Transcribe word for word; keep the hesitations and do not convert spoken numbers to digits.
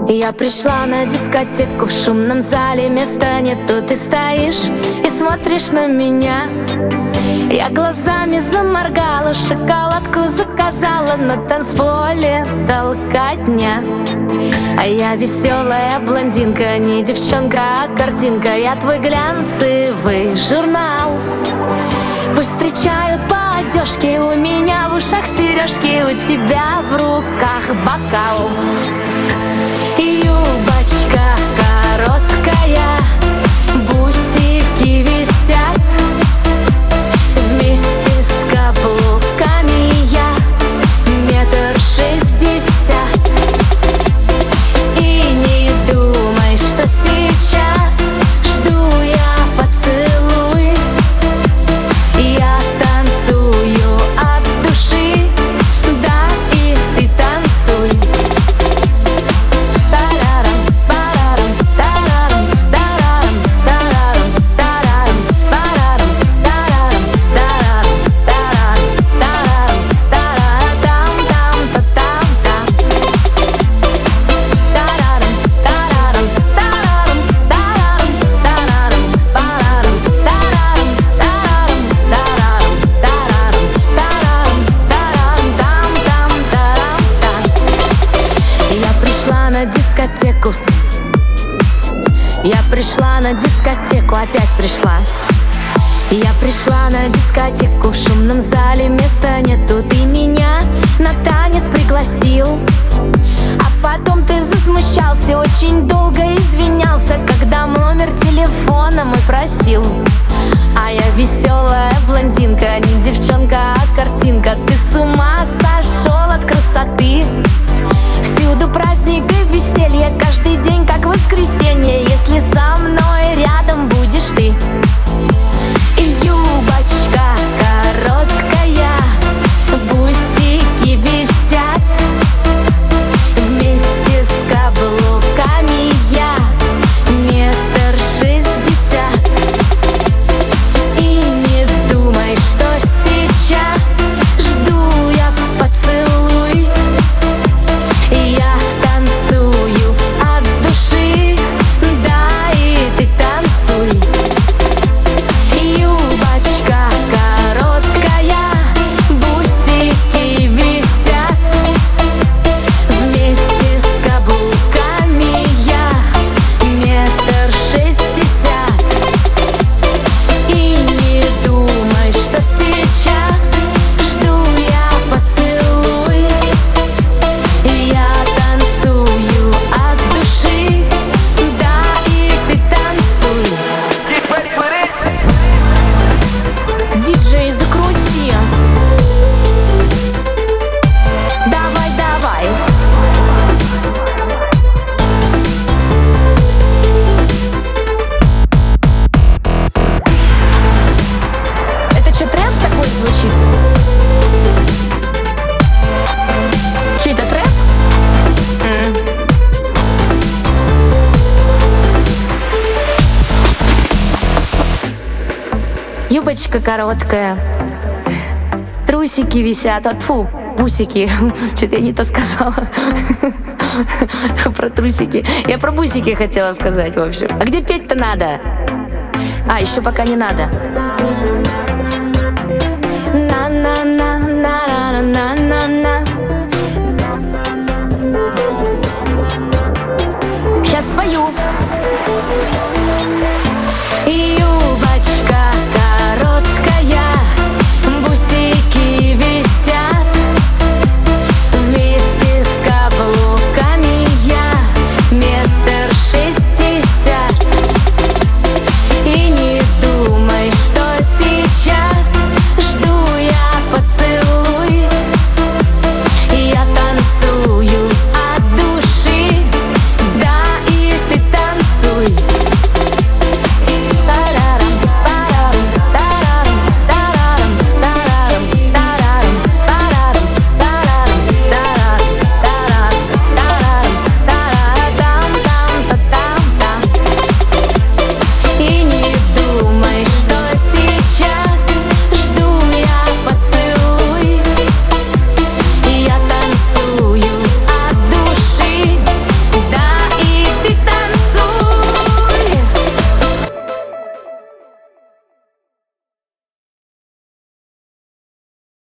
Я пришла на дискотеку, в шумном зале места нету. Ты стоишь и смотришь на меня. Я глазами заморгала, шоколадку заказала, на танцполе толкотня. А я веселая блондинка, не девчонка, а картинка. Я твой глянцевый журнал. Пусть встречают по одежке, у меня в ушах сережки, у тебя в руках бокал. Юбочка короткая, бусики висят, вместе с каблуками я метр шестьдесят. И не думай, что сейчас жду я поцелуй. Я танцую от души, да, и ты танцуй. Я пришла на дискотеку, опять пришла. Я пришла на дискотеку, в шумном зале места нету. Ты меня на танец пригласил, а потом ты засмущался, очень долго извинялся, когда номер телефона мой просил. А я веселая блондинка, не девчонка, а картинка. Ты с ума сошел от красоты. Всюду праздник и веселье, каждый день как воскресенье, если со мной рядом будешь ты. И юбочка короткая, бусики висят, вместе с каблуками я метр шестьдесят. И не думай, что сейчас жду я поцелуй. Я танцую от души, да, и ты танцуй. Юбочка короткая, бусики висят, вместе с каблуками я метр шестьдесят. И не думай, что сейчас жду я поцелуй. Я танцую от души, да, и ты танцуй. Диджей, закрути. Давай, давай. Это что, трэп такой звучит? Что это, трэп? М. Юбочка короткая, трусики висят, а, тьфу, бусики. Что-то я не то сказала. Про трусики. Я про бусики хотела сказать, в общем. А где петь-то надо? А, еще пока не надо.